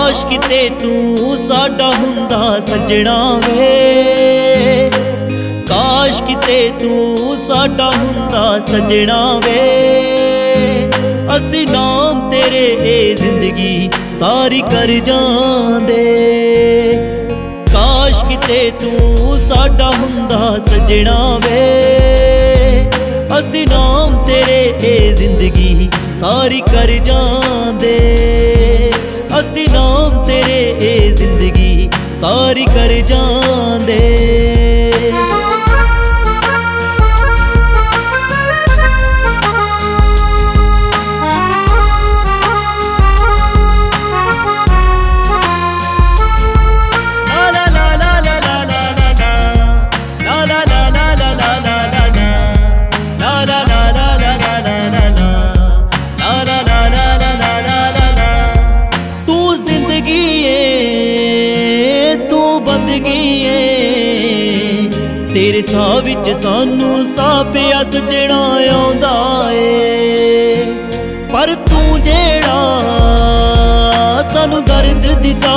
काश किते तू साडा हुंदा सजना वे, काश किते तू साडा हुंदा सजना वे। असी नाम तेरे ए जिंदगी सारी कर जांदे। काश किते तू साडा हुंदा सजना वे, असी नाम तेरे ए जिंदगी सारी कर जांदे। असी नाम तेरे ए जिंदगी सारी कर जांदे। तेरे साह विच सानू साह पिया सजना आउंदा ए, पर तू जेड़ा सानू दर्द दिता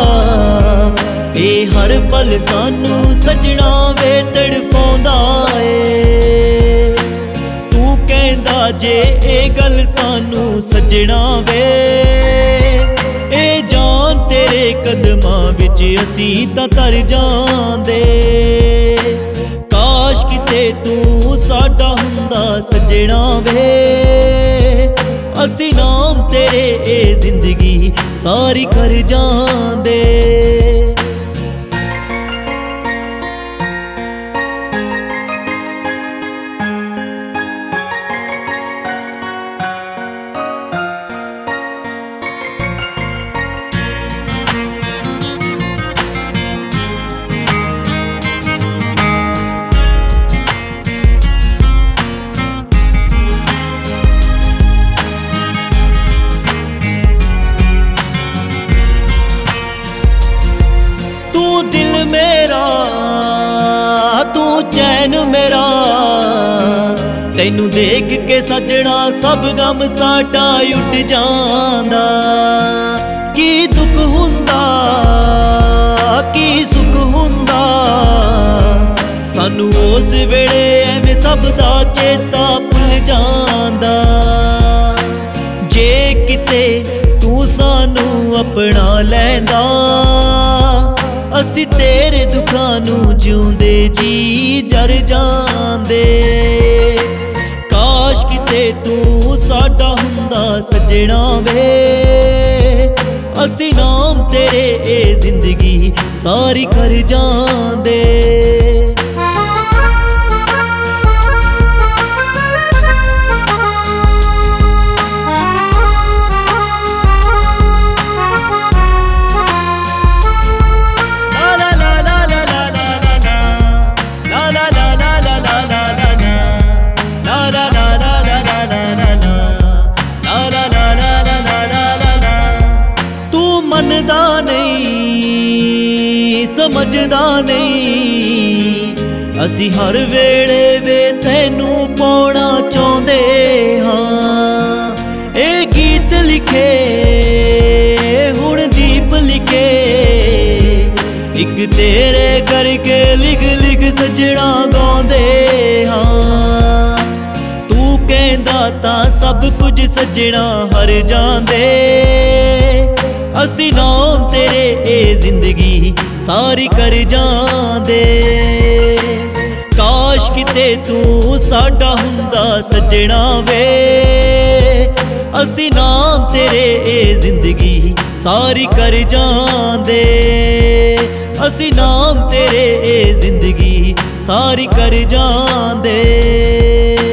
ए हर पल सानू सजना वे तड़पाउंदा ए। तू कहंदा जे ए गल सानू सजना वे, ए जान तेरे कदमां विच असी तां तर जांदे। काश किते तू साडा हुंदा सजना वे, असी नाम तेरे ए जिंदगी सारी कर जांदे। दिल मेरा तू चैन मेरा, तैनू देख के सजना सब गम साडा उठ जांदा। की दुख हुंदा की सुख हुंदा, सानू उस वेले एवें सब दा चेता भुल जांदा। जे किते तू सानू अपना लैंदा, असी तेरे दुखां नू जिउंदे जी जर जांदे। काश किते तू साडा हुंदा सजना वे, असी नाम तेरे ए जिंदगी सारी कर जांदे। मनदा नहीं समझदा नहीं, असी हर वेले वे तैनू पाउणा चाहुंदे हां। ए गीत लिखे हुण दीप लिखे, इक तेरे करके लिख लिख सजना गाउंदे हां। तू कहंदा तां सब कुछ सजना हर जांदे। असी नाम तेरे ए जिंदगी सारी कर जांदे। काश किते तू साडा हुंदा सजना वे, असी नाम तेरे ए जिंदगी सारी कर जांदे। असी नाम तेरे ए जिंदगी सारी कर जांदे।